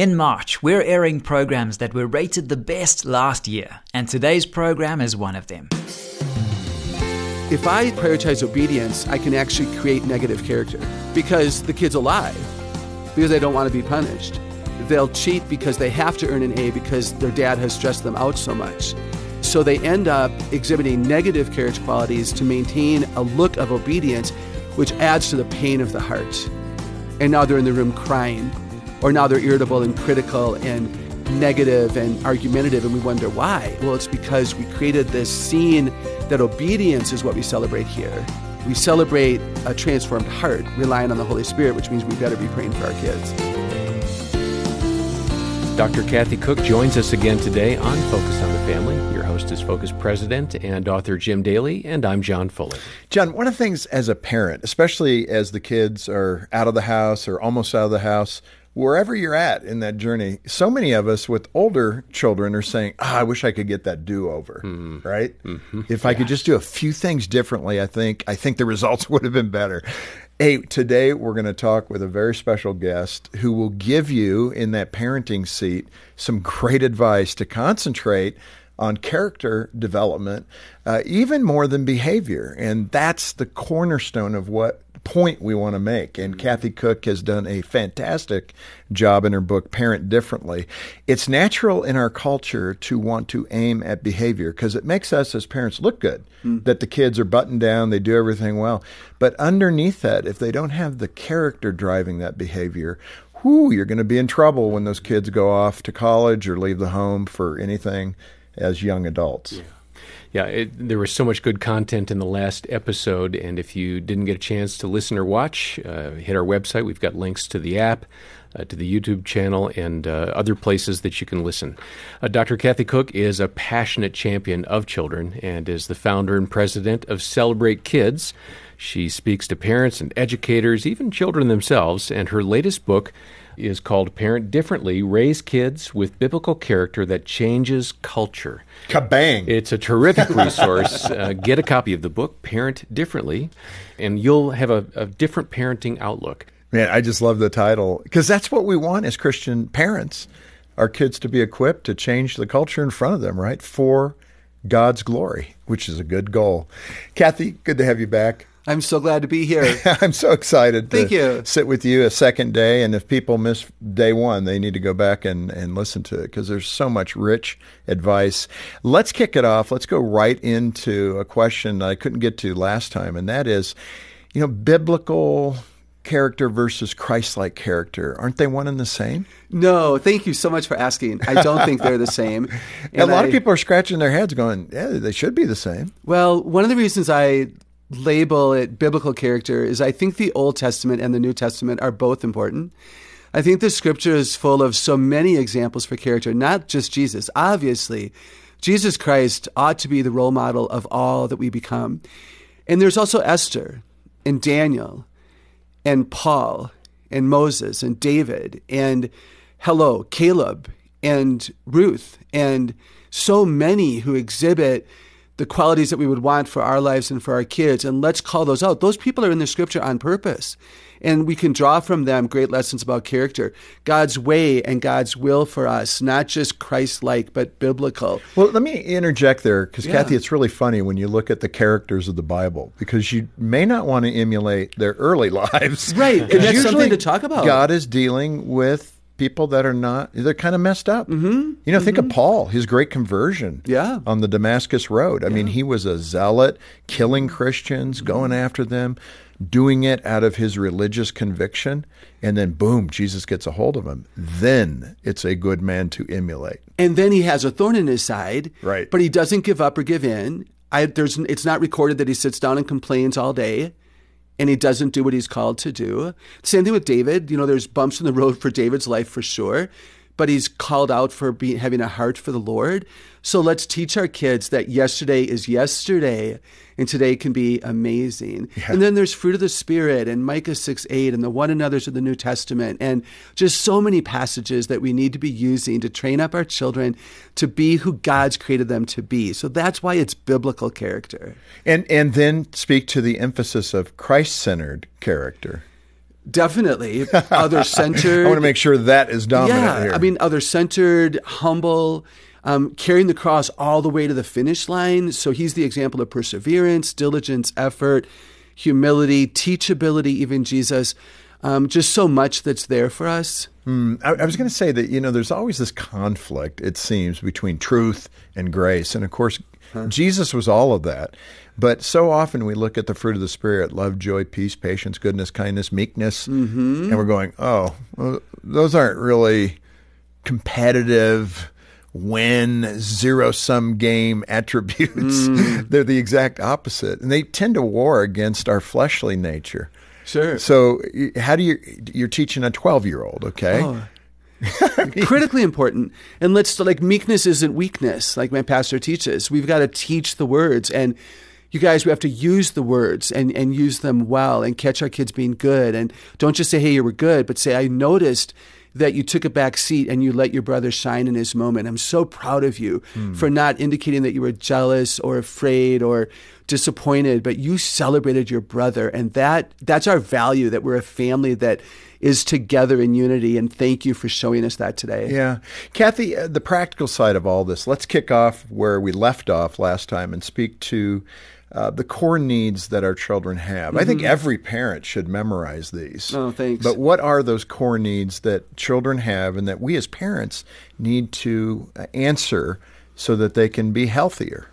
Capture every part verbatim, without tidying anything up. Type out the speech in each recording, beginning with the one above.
In March, we're airing programs that were rated the best last year, and today's program is one of them. If I prioritize obedience, I can actually create negative character because the kids will lie because they don't want to be punished. They'll cheat because they have to earn an A because their dad has stressed them out so much. So they end up exhibiting negative character qualities to maintain a look of obedience, which adds to the pain of the heart. And now they're in the room crying, or now they're irritable and critical and negative and argumentative, and we wonder why. Well, it's because we created this scene that obedience is what we celebrate here. We celebrate a transformed heart, relying on the Holy Spirit, which means we better be praying for our kids. Doctor Kathy Cook joins us again today on Focus on the Family. Your host is Focus President and author Jim Daly, and I'm John Fuller. John, one of the things as a parent, especially as the kids are out of the house or almost out of the house, wherever you're at in that journey, so many of us with older children are saying, oh, I wish I could get that do-over, mm-hmm. right? Mm-hmm. If I yeah. could just do a few things differently, I think I think the results would have been better. Hey, today we're going to talk with a very special guest who will give you, in that parenting seat, some great advice to concentrate on character development, uh, even more than behavior. And that's the cornerstone of what point we want to make. And Kathy Cook has done a fantastic job in her book, Parent Differently. It's natural in our culture to want to aim at behavior because it makes us as parents look good, mm. that the kids are buttoned down, they do everything well. But underneath that, if they don't have the character driving that behavior, whoo, you're going to be in trouble when those kids go off to college or leave the home for anything as young adults. Yeah. Yeah, it, there was so much good content in the last episode, and if you didn't get a chance to listen or watch, uh, hit our website. We've got links to the app, uh, to the YouTube channel, and uh, other places that you can listen. Uh, Doctor Kathy Cook is a passionate champion of children and is the founder and president of Celebrate Kids. She speaks to parents and educators, even children themselves, and her latest book is called Parent Differently, Raise Kids with Biblical Character That Changes Culture. Kabang! It's a terrific resource. uh, get a copy of the book, Parent Differently, and you'll have a, a different parenting outlook. Man, I just love the title because that's what we want as Christian parents, our kids to be equipped to change the culture in front of them, right? For God's glory, which is a good goal. Kathy, good to have you back. I'm so glad to be here. I'm so excited to Thank you. sit with you a second day. And if people miss day one, they need to go back and, and listen to it because there's so much rich advice. Let's kick it off. Let's go right into a question I couldn't get to last time, and that is, you know, biblical character versus Christ-like character. Aren't they one and the same? No, thank you so much for asking. I don't think they're the same. And a lot I, of people are scratching their heads going, yeah, they should be the same. Well, one of the reasons I label it biblical character is I think the Old Testament and the New Testament are both important. I think the scripture is full of so many examples for character, not just Jesus. Obviously, Jesus Christ ought to be the role model of all that we become. And there's also Esther and Daniel and Paul and Moses and David and, hello, Caleb and Ruth and so many who exhibit the qualities that we would want for our lives and for our kids. And let's call those out. Those people are in the scripture on purpose. And we can draw from them great lessons about character, God's way and God's will for us, not just Christ-like, but biblical. Well, let me interject there, because Yeah. Kathy, it's really funny when you look at the characters of the Bible, because you may not want to emulate their early lives. Right, and Because that's usually something to talk about. God is dealing with people that are not, they're kind of messed up. Mm-hmm. You know, mm-hmm. think of Paul, his great conversion Yeah. on the Damascus Road. I Yeah. mean, he was a zealot, killing Christians, Mm-hmm. going after them, doing it out of his religious conviction, and then boom, Jesus gets a hold of him. Then it's a good man to emulate. And then he has a thorn in his side, Right. but he doesn't give up or give in. I, there's, it's not recorded that he sits down and complains all day, and he doesn't do what he's called to do. Same thing with David. You know, there's bumps in the road for David's life for sure, but he's called out for being, having a heart for the Lord. So let's teach our kids that yesterday is yesterday, and today can be amazing. Yeah. And then there's fruit of the Spirit and Micah six eight and the one another's of the New Testament, and just so many passages that we need to be using to train up our children to be who God's created them to be. So that's why it's biblical character. And and then speak to the emphasis of Christ-centered character. Definitely. Other-centered. I want to make sure that is dominant yeah, here. I mean, other-centered, humble, um, carrying the cross all the way to the finish line. So he's the example of perseverance, diligence, effort, humility, teachability, even Jesus. Um, just so much that's there for us. Mm, I, I was going to say that, you know, there's always this conflict, it seems, between truth and grace. And of course, huh. Jesus was all of that. But so often we look at the fruit of the Spirit, love, joy, peace, patience, goodness, kindness, meekness, mm-hmm. and we're going, oh, well, those aren't really competitive, win, zero-sum game attributes. Mm. They're the exact opposite. And they tend to war against our fleshly nature. Sure. So how do you, you're teaching a twelve-year-old, okay? Oh. Critically important. And let's, like, meekness isn't weakness, like my pastor teaches. We've got to teach the words. And you guys, we have to use the words and, and use them well and catch our kids being good. And don't just say, hey, you were good, but say, I noticed that you took a back seat and you let your brother shine in his moment. I'm so proud of you mm. for not indicating that you were jealous or afraid or disappointed, but you celebrated your brother. And that that's our value, that we're a family that is together in unity. And thank you for showing us that today. Yeah. Kathy, uh, the practical side of all this, let's kick off where we left off last time and speak to Uh, the core needs that our children have. Mm-hmm. I think every parent should memorize these. Oh, thanks. But what are those core needs that children have and that we as parents need to answer so that they can be healthier?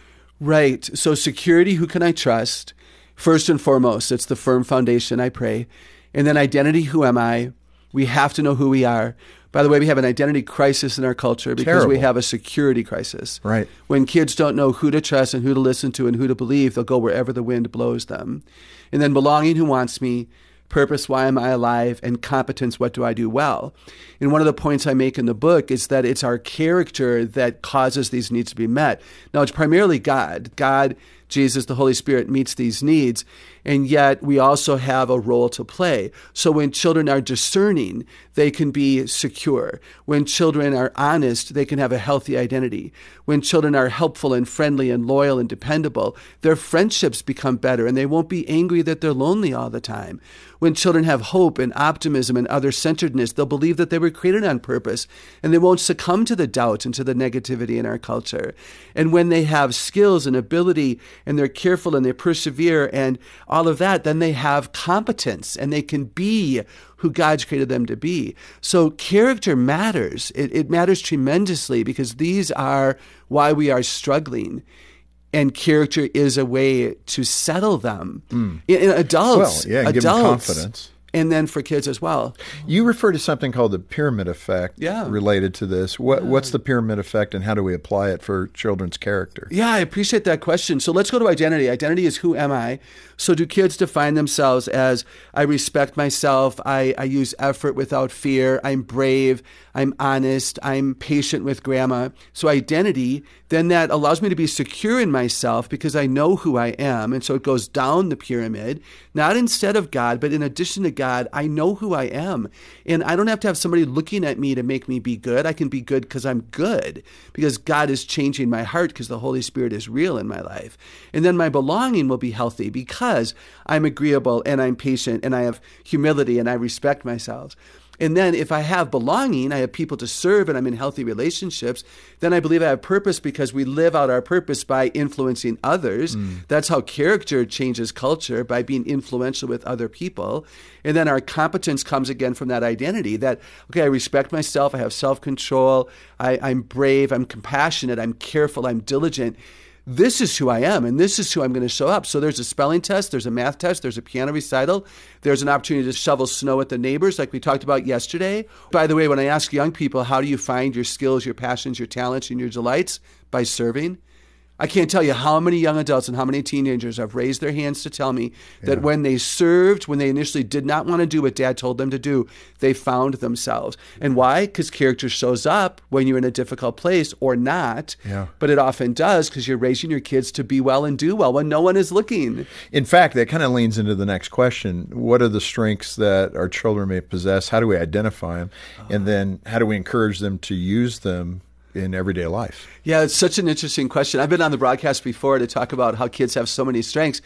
Right. So security, who can I trust? First and foremost, it's the firm foundation, I pray. And then identity, who am I? We have to know who we are. By the way, we have an identity crisis in our culture because Terrible. we have a security crisis. Right. When kids don't know who to trust and who to listen to and who to believe, they'll go wherever the wind blows them. And then belonging, who wants me? Purpose, why am I alive? And competence, what do I do well? And one of the points I make in the book is that it's our character that causes these needs to be met. Now, it's primarily God. God, Jesus, the Holy Spirit meets these needs, and yet we also have a role to play. So when children are discerning, they can be secure. When children are honest, they can have a healthy identity. When children are helpful and friendly and loyal and dependable, their friendships become better, and they won't be angry that they're lonely all the time. When children have hope and optimism and other-centeredness, they'll believe that they were created on purpose, and they won't succumb to the doubt and to the negativity in our culture. And when they have skills and ability, and they're careful and they persevere and all of that, then they have competence and they can be who God's created them to be. So character matters. It, it matters tremendously because these are why we are struggling. And character is a way to settle them. Mm. In, in adults, well, yeah, adults, give them confidence. And then for kids as well. You refer to something called the pyramid effect yeah. related to this. What, yeah. What's the pyramid effect and how do we apply it for children's character? Yeah, I appreciate that question. So let's go to identity. Identity is who am I? So do kids define themselves as I respect myself, I, I use effort without fear, I'm brave, I'm honest, I'm patient with grandma. So identity, then that allows me to be secure in myself because I know who I am. And so it goes down the pyramid, not instead of God, but in addition to God, I know who I am. And I don't have to have somebody looking at me to make me be good. I can be good because I'm good, because God is changing my heart because the Holy Spirit is real in my life. And then my belonging will be healthy because I'm agreeable and I'm patient and I have humility and I respect myself. And then if I have belonging, I have people to serve and I'm in healthy relationships, then I believe I have purpose because we live out our purpose by influencing others. Mm. That's how character changes culture, by being influential with other people. And then our competence comes again from that identity that, okay, I respect myself, I have self-control, I, I'm brave, I'm compassionate, I'm careful, I'm diligent. This is who I am, and this is who I'm going to show up. So there's a spelling test, there's a math test, there's a piano recital, there's an opportunity to shovel snow at the neighbors like we talked about yesterday. By the way, when I ask young people, how do you find your skills, your passions, your talents, and your delights? By serving. I can't tell you how many young adults and how many teenagers have raised their hands to tell me that yeah. when they served, when they initially did not want to do what Dad told them to do, they found themselves. And why? Because character shows up when you're in a difficult place or not. Yeah. But it often does because you're raising your kids to be well and do well when no one is looking. In fact, that kind of leans into the next question. What are the strengths that our children may possess? How do we identify them? Uh, and then how do we encourage them to use them in everyday life? Yeah, it's such an interesting question. I've been on the broadcast before to talk about how kids have so many strengths,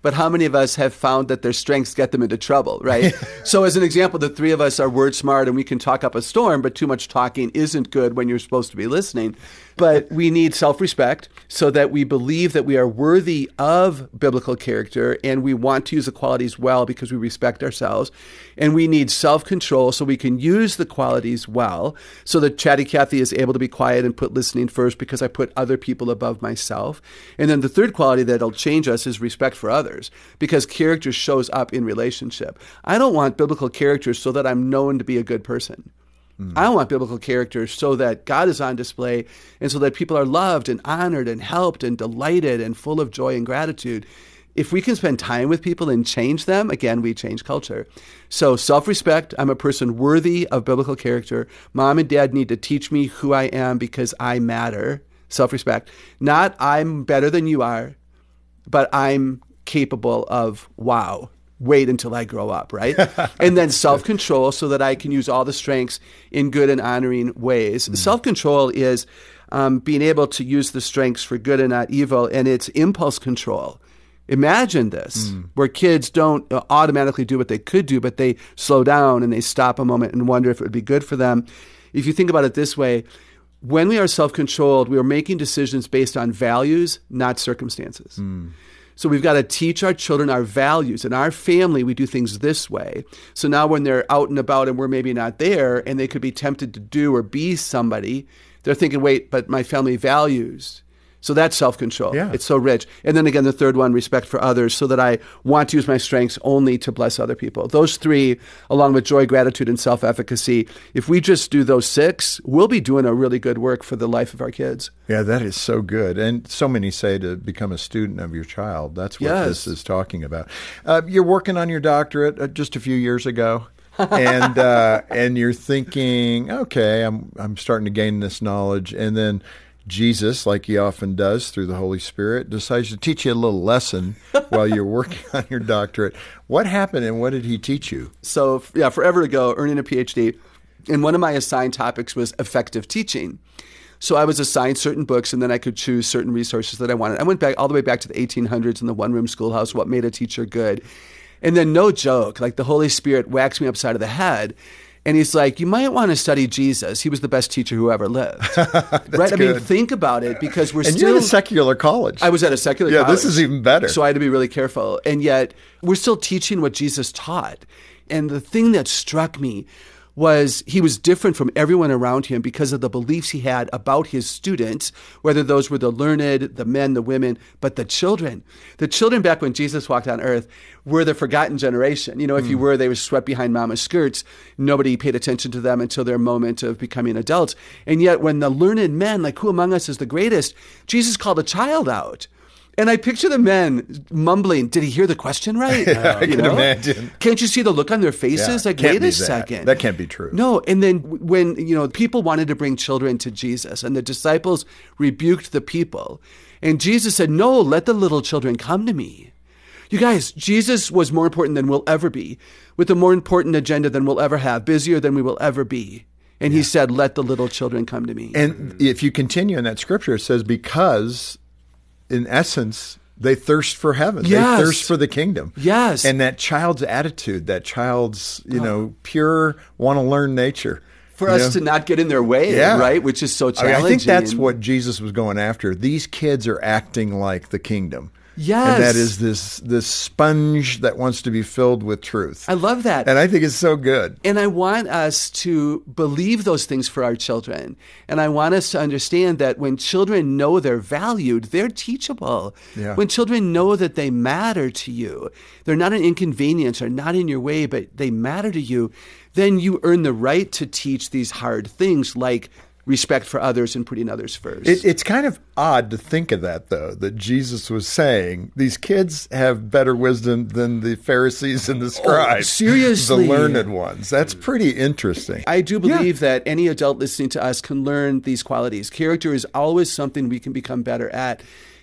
but how many of us have found that their strengths get them into trouble, right? So as an example, the three of us are word smart and we can talk up a storm, but too much talking isn't good when you're supposed to be listening. But we need self-respect so that we believe that we are worthy of biblical character and we want to use the qualities well because we respect ourselves. And we need self-control so we can use the qualities well, so that Chatty Cathy is able to be quiet and put listening first because I put other people above myself. And then the third quality that'll change us is respect for others, because character shows up in relationship. I don't want biblical character so that I'm known to be a good person. Mm. I want biblical character so that God is on display and so that people are loved and honored and helped and delighted and full of joy and gratitude. If we can spend time with people and change them, again, we change culture. So self-respect, I'm a person worthy of biblical character. Mom and dad need to teach me who I am because I matter. Self-respect. Not I'm better than you are, but I'm capable of wow. Wait until I grow up, right? And then self-control so that I can use all the strengths in good and honoring ways. Mm. Self-control is um, being able to use the strengths for good and not evil, and it's impulse control. Imagine this, mm. where kids don't automatically do what they could do, but they slow down and they stop a moment and wonder if it would be good for them. If you think about it this way, when we are self-controlled, we are making decisions based on values, not circumstances. Mm. So we've got to teach our children our values. In our family, we do things this way. So now when they're out and about and we're maybe not there and they could be tempted to do or be somebody, they're thinking, wait, but my family values. So that's self-control. Yeah. It's so rich. And then again, the third one, respect for others, so that I want to use my strengths only to bless other people. Those three, along with joy, gratitude, and self-efficacy, if we just do those six, we'll be doing a really good work for the life of our kids. Yeah, that is so good. And so many say to become a student of your child. That's what yes. this is talking about. Uh, you're working on your doctorate uh, just a few years ago. and uh, and you're thinking, okay, I'm I'm starting to gain this knowledge. And then Jesus, like he often does through the Holy Spirit, decides to teach you a little lesson while you're working on your doctorate. What happened and what did he teach you? So, yeah, forever ago, earning a P H D, and one of my assigned topics was effective teaching. So I was assigned certain books, and then I could choose certain resources that I wanted. I went back all the way back to the eighteen hundreds in the one-room schoolhouse, what made a teacher good. And then no joke, like the Holy Spirit whacked me upside of the head. And he's like, you might want to study Jesus. He was the best teacher who ever lived. Right? I good. mean, think about it, because we're and still... you're at a secular college. I was at a secular yeah, college. Yeah, this is even better. So I had to be really careful. And yet, we're still teaching what Jesus taught. And the thing that struck me was he was different from everyone around him because of the beliefs he had about his students, whether those were the learned, the men, the women, but the children. The children back when Jesus walked on earth were the forgotten generation. You know, if mm. you were, they were swept behind mama's skirts. Nobody paid attention to them until their moment of becoming adults. And yet when the learned men, like who among us is the greatest, Jesus called a child out. And I picture the men mumbling, did he hear the question right? Yeah, I you can know? imagine. Can't you see the look on their faces? Yeah, like, wait a that. second. That can't be true. No. And then when, you know, people wanted to bring children to Jesus and the disciples rebuked the people. And Jesus said, no, let the little children come to me. You guys, Jesus was more important than we'll ever be, with a more important agenda than we'll ever have, busier than we will ever be. And yeah. he said, let the little children come to me. And if you continue in that scripture, it says, because in essence, they thirst for heaven. Yes. They thirst for the kingdom. Yes. And that child's attitude, that child's, you oh. know, pure want to learn nature. For us know? to not get in their way, yeah. right? Which is so challenging. I mean, I think that's what Jesus was going after. These kids are acting like the kingdom. Yes. And that is this this sponge that wants to be filled with truth. I love that. And I think it's so good. And I want us to believe those things for our children. And I want us to understand that when children know they're valued, they're teachable. Yeah. When children know that they matter to you, they're not an inconvenience or not in your way, but they matter to you, then you earn the right to teach these hard things like respect for others and putting others first. It, it's kind of odd to think of that, though, that Jesus was saying these kids have better wisdom than the Pharisees and the scribes. Oh, seriously? The learned ones. That's pretty interesting. I do believe yeah. that any adult listening to us can learn these qualities. Character is always something we can become better at.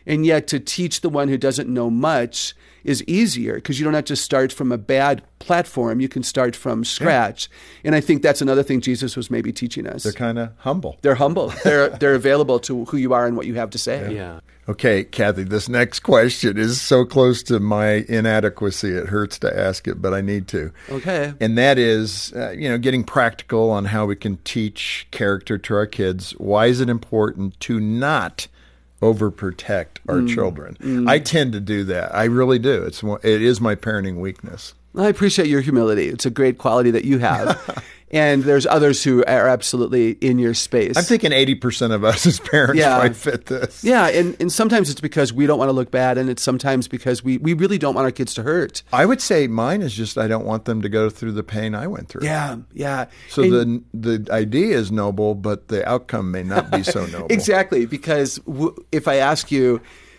And yet to teach the one who doesn't know much is easier because you don't have to start from a bad platform. You can start from scratch. Yeah. And I think that's another thing Jesus was maybe teaching us. They're kind of humble. They're humble. They're they're available to who you are and what you have to say. Yeah. yeah. Okay, Kathy, this next question is so close to my inadequacy, it hurts to ask it, but I need to. Okay. And that is, uh, you know, getting practical on how we can teach character to our kids. Why is it important to not overprotect our mm. children? Mm. I tend to do that. I really do. It's it is my parenting weakness. I appreciate your humility. It's a great quality that you have. And there's others who are absolutely in your space. I'm thinking eighty percent of us as parents yeah. might fit this. Yeah, and, and sometimes it's because we don't want to look bad, and it's sometimes because we, we really don't want our kids to hurt. I would say mine is just I don't want them to go through the pain I went through. Yeah, yeah. So and, the the idea is noble, but the outcome may not be so noble. Exactly, because w- if I ask you,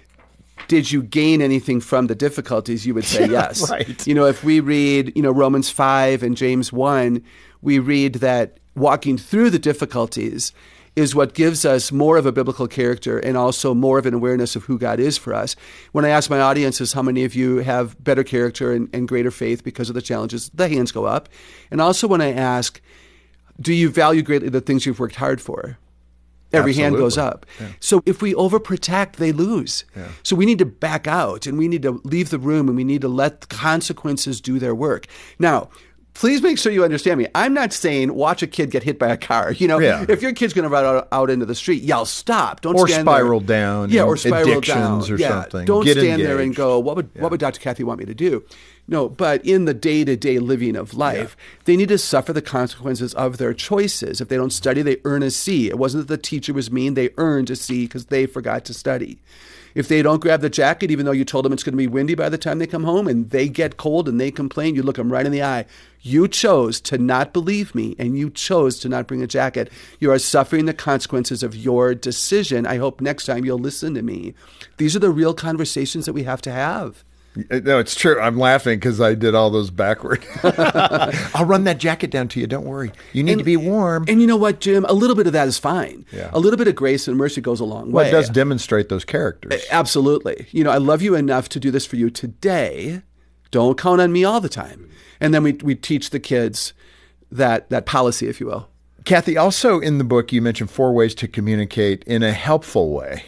did you gain anything from the difficulties, you would say yeah, yes. Right. You know, if we read, you know, Romans five and James one, we read that walking through the difficulties is what gives us more of a biblical character and also more of an awareness of who God is for us. When I ask my audiences how many of you have better character and, and greater faith because of the challenges, the hands go up. And also when I ask, do you value greatly the things you've worked hard for? Every Absolutely. hand goes up. Yeah. So if we overprotect, they lose. Yeah. So we need to back out and we need to leave the room and we need to let the consequences do their work. Now, please make sure you understand me. I'm not saying watch a kid get hit by a car. You know, yeah. if your kid's going to run out, out into the street, yell, stop. Don't or stand spiral there. down. Yeah, or spiral addictions down. or yeah. something. Don't Get stand engaged. there and go, what would yeah. what would Doctor Kathy want me to do? No, but in the day-to-day living of life, yeah. they need to suffer the consequences of their choices. If they don't study, they earn a C. It wasn't that the teacher was mean. They earned a C because they forgot to study. If they don't grab the jacket, even though you told them it's going to be windy by the time they come home, and they get cold and they complain, you look them right in the eye. You chose to not believe me, and you chose to not bring a jacket. You are suffering the consequences of your decision. I hope next time you'll listen to me. These are the real conversations that we have to have. No, it's true. I'm laughing because I did all those backward. I'll run that jacket down to you. Don't worry. You need and, to be warm. And you know what, Jim? A little bit of that is fine. Yeah. A little bit of grace and mercy goes a long well, way. It does demonstrate those characters. Absolutely. You know, I love you enough to do this for you today. Don't count on me all the time. And then we we teach the kids that that policy, if you will. Kathy, also in the book, you mentioned four ways to communicate in a helpful way.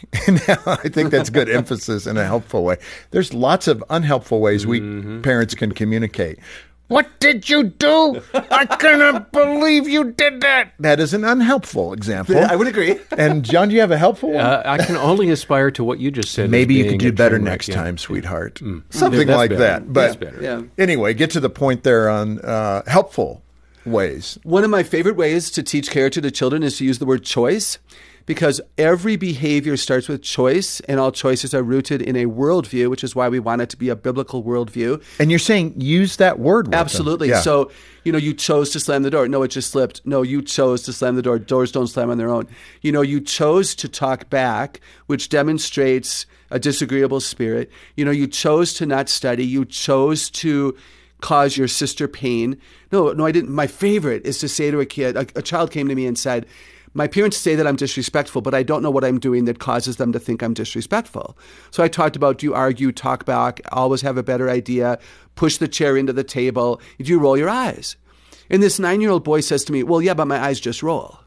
I think that's good emphasis, in a helpful way. There's lots of unhelpful ways we mm-hmm. parents can communicate. What did you do? I cannot believe you did that. That is an unhelpful example. I would agree. And John, do you have a helpful one? Uh, I can only aspire to what you just said. Maybe you could do better wreck, next yeah. time, sweetheart. Mm. Something That's like better. that. But That's better. Yeah. Anyway, get to the point there on uh, helpful ways. One of my favorite ways to teach character to children is to use the word choice, because every behavior starts with choice, and all choices are rooted in a worldview, which is why we want it to be a biblical worldview. And you're saying use that word with Absolutely. them. Yeah. So, you know, you chose to slam the door. No, it just slipped. No, you chose to slam the door. Doors don't slam on their own. You know, you chose to talk back, which demonstrates a disagreeable spirit. You know, you chose to not study. You chose to cause your sister pain. No, no, I didn't. My favorite is to say to a kid, a, a child came to me and said, my parents say that I'm disrespectful, but I don't know what I'm doing that causes them to think I'm disrespectful. So I talked about, do you argue, talk back, always have a better idea, push the chair into the table, do you roll your eyes? And this nine-year-old boy says to me, well, yeah, but my eyes just roll.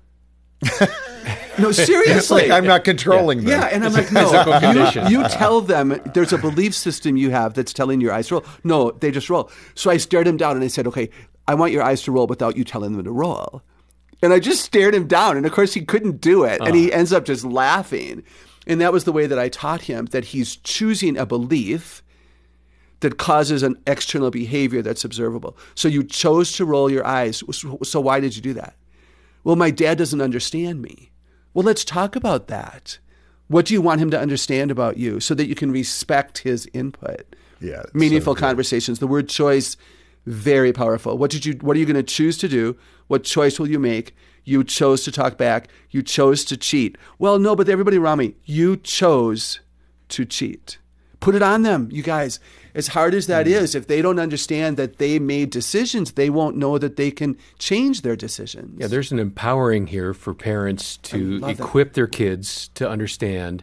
No, seriously. Like I'm not controlling yeah. them. Yeah, and I'm like, no, you, you tell them there's a belief system you have that's telling your eyes to roll. No, they just roll. So I stared him down and I said, okay, I want your eyes to roll without you telling them to roll. And I just stared him down. And of course, he couldn't do it. Uh. And he ends up just laughing. And that was the way that I taught him that he's choosing a belief that causes an external behavior that's observable. So you chose to roll your eyes. So why did you do that? Well, my dad doesn't understand me. Well, let's talk about that. What do you want him to understand about you so that you can respect his input? Yeah, meaningful so conversations. The word choice, very powerful. What did you? What are you going to choose to do? What choice will you make? You chose to talk back. You chose to cheat. Well, no, but everybody around me, you chose to cheat. Put it on them, you guys. As hard as that mm. is, if they don't understand that they made decisions, they won't know that they can change their decisions. Yeah, there's an empowering here for parents to equip their kids to understand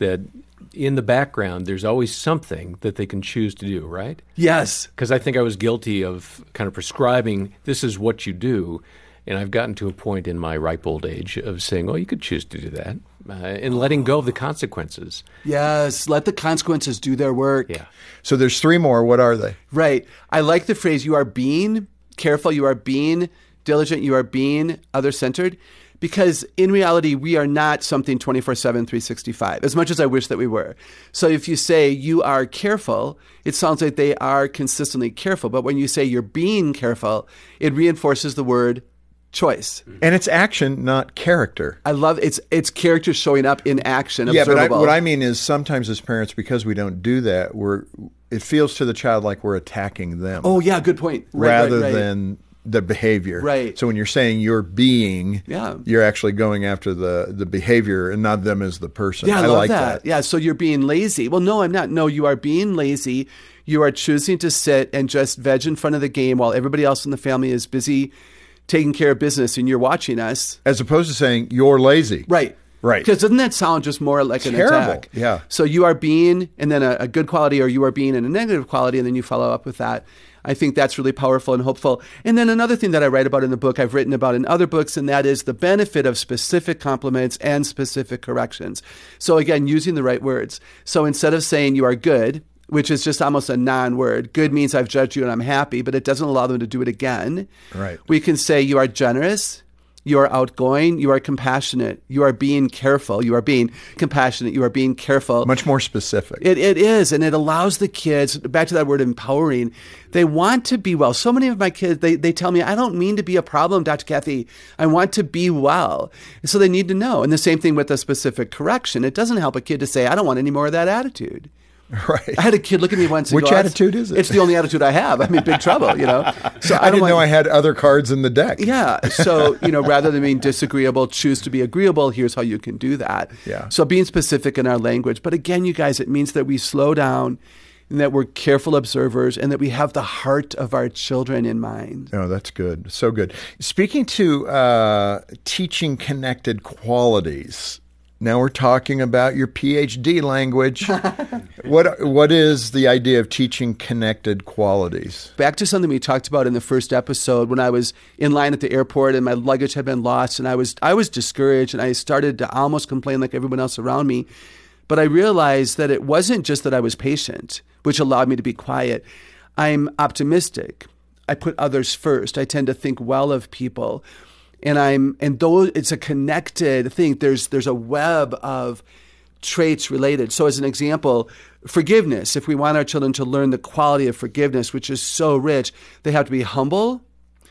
that in the background, there's always something that they can choose to do, right? Yes. Because I think I was guilty of kind of prescribing, this is what you do. And I've gotten to a point in my ripe old age of saying, oh, you could choose to do that, uh, and letting go of the consequences. Yes, let the consequences do their work. Yeah. So there's three more. What are they? Right. I like the phrase, you are being careful, you are being diligent, you are being other-centered, because in reality, we are not something twenty-four seven, three sixty-five, as much as I wish that we were. So if you say you are careful, it sounds like they are consistently careful. But when you say you're being careful, it reinforces the word choice. And it's action, not character. I love it's it's character showing up in action. Yeah, but I, observable. what I mean is sometimes as parents, because we don't do that, we're it feels to the child like we're attacking them. Oh yeah, good point. Right, rather right, right. than the behavior. Right. So when you're saying you're being, yeah. you're actually going after the, the behavior and not them as the person. Yeah, I, I love like that. that. Yeah, so you're being lazy. Well, no, I'm not. No, you are being lazy. You are choosing to sit and just veg in front of the game while everybody else in the family is busy taking care of business and you're watching us. As opposed to saying you're lazy. Right. Right. Because doesn't that sound just more like an Terrible. attack? Yeah. So you are being, and then a, a good quality, or you are being in a negative quality, and then you follow up with that. I think that's really powerful and hopeful. And then another thing that I write about in the book, I've written about in other books, and that is the benefit of specific compliments and specific corrections. So again, using the right words. So instead of saying you are good, which is just almost a non-word, good means I've judged you and I'm happy, but it doesn't allow them to do it again. Right. We can say you are generous. You are outgoing, you are compassionate, you are being careful, you are being compassionate, you are being careful. Much more specific. It, it is, and it allows the kids, back to that word empowering, they want to be well. So many of my kids, they, they tell me, I don't mean to be a problem, Doctor Kathy. I want to be well. So they need to know. And the same thing with a specific correction. It doesn't help a kid to say, I don't want any more of that attitude. Right. I had a kid look at me once and Which go, attitude is it? It's the only attitude I have. I'm in big trouble, you know. So I, I, don't didn't want, know I had other cards in the deck. Yeah. So, you know, rather than being disagreeable, choose to be agreeable. Here's how you can do that. Yeah. So being specific in our language. But again, you guys, it means that we slow down and that we're careful observers and that we have the heart of our children in mind. Oh, that's good. So good. Speaking to uh, teaching connected qualities, now we're talking about your P H D language. What What is the idea of teaching connected qualities? Back to something we talked about in the first episode when I was in line at the airport and my luggage had been lost and I was I was discouraged and I started to almost complain like everyone else around me. But I realized that it wasn't just that I was patient, which allowed me to be quiet. I'm optimistic. I put others first. I tend to think well of people. And I'm and though it's a connected thing, there's there's a web of traits related. So as an example, forgiveness. If we want our children to learn the quality of forgiveness, which is so rich, they have to be humble.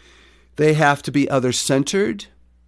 They have to be other-centered.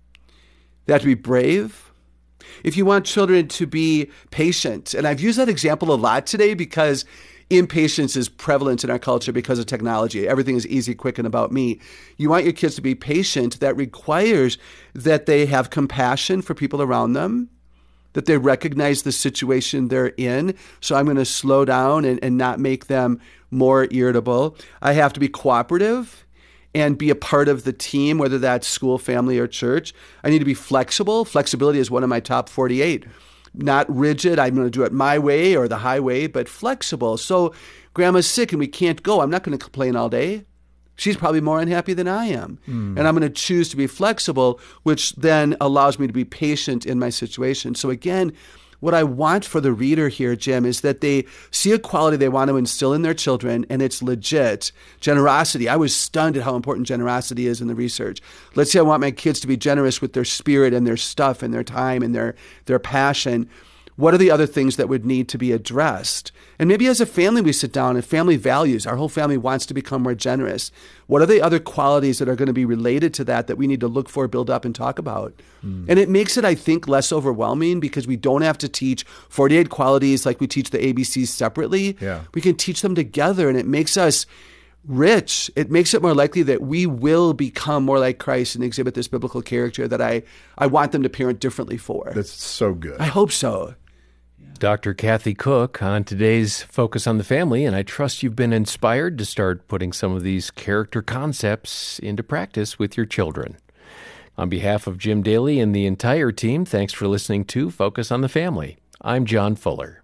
They have to be brave. If you want children to be patient, and I've used that example a lot today because impatience is prevalent in our culture because of technology. Everything is easy, quick, and about me. You want your kids to be patient. That requires that they have compassion for people around them, that they recognize the situation they're in. So I'm going to slow down and, and not make them more irritable. I have to be cooperative and be a part of the team, whether that's school, family, or church. I need to be flexible. Flexibility is one of my top forty-eight. Not rigid, I'm going to do it my way or the highway, but flexible. So grandma's sick and we can't go. I'm not going to complain all day. She's probably more unhappy than I am. Mm. And I'm going to choose to be flexible, which then allows me to be patient in my situation. So again, what I want for the reader here, Jim, is that they see a quality they want to instill in their children, and it's legit. Generosity. I was stunned at how important generosity is in the research. Let's say I want my kids to be generous with their spirit and their stuff and their time and their, their passion. What are the other things that would need to be addressed? And maybe as a family, we sit down and family values. Our whole family wants to become more generous. What are the other qualities that are going to be related to that that we need to look for, build up, and talk about? Mm. And it makes it, I think, less overwhelming because we don't have to teach forty-eight qualities like we teach the A B Cs separately. Yeah. We can teach them together, and it makes us rich. It makes it more likely that we will become more like Christ and exhibit this biblical character that I, I want them to parent differently for. That's so good. I hope so. Doctor Kathy Cook on today's Focus on the Family, and I trust you've been inspired to start putting some of these character concepts into practice with your children. On behalf of Jim Daly and the entire team, thanks for listening to Focus on the Family. I'm John Fuller.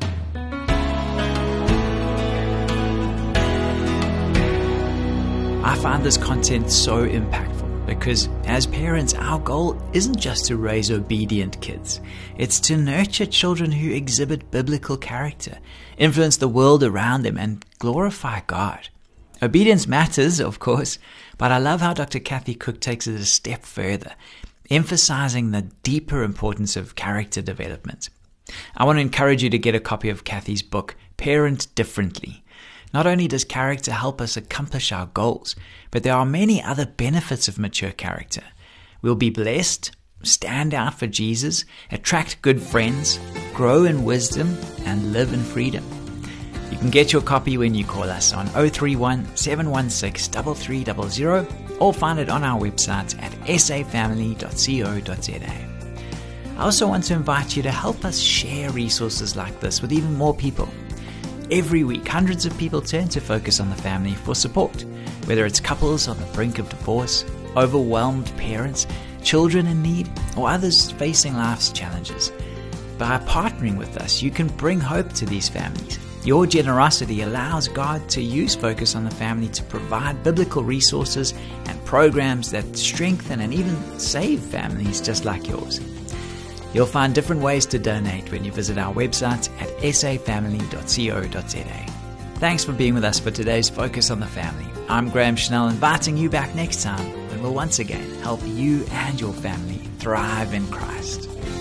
I find this content so impactful because as parents, our goal isn't just to raise obedient kids. It's to nurture children who exhibit biblical character, influence the world around them, and glorify God. Obedience matters, of course, but I love how Doctor Kathy Cook takes it a step further, emphasizing the deeper importance of character development. I want to encourage you to get a copy of Kathy's book, Parent Differently. Not only does character help us accomplish our goals, but there are many other benefits of mature character. We'll be blessed, stand out for Jesus, attract good friends, grow in wisdom, and live in freedom. You can get your copy when you call us on oh three one, seven one six, three three zero zero or find it on our website at s a family dot co dot z a. I also want to invite you to help us share resources like this with even more people. Every week, hundreds of people turn to Focus on the Family for support, whether it's couples on the brink of divorce, overwhelmed parents, children in need, or others facing life's challenges. By partnering with us, you can bring hope to these families. Your generosity allows God to use Focus on the Family to provide biblical resources and programs that strengthen and even save families just like yours. You'll find different ways to donate when you visit our website at s a family dot co dot z a. Thanks for being with us for today's Focus on the Family. I'm Graham Schnell, inviting you back next time when we'll once again help you and your family thrive in Christ.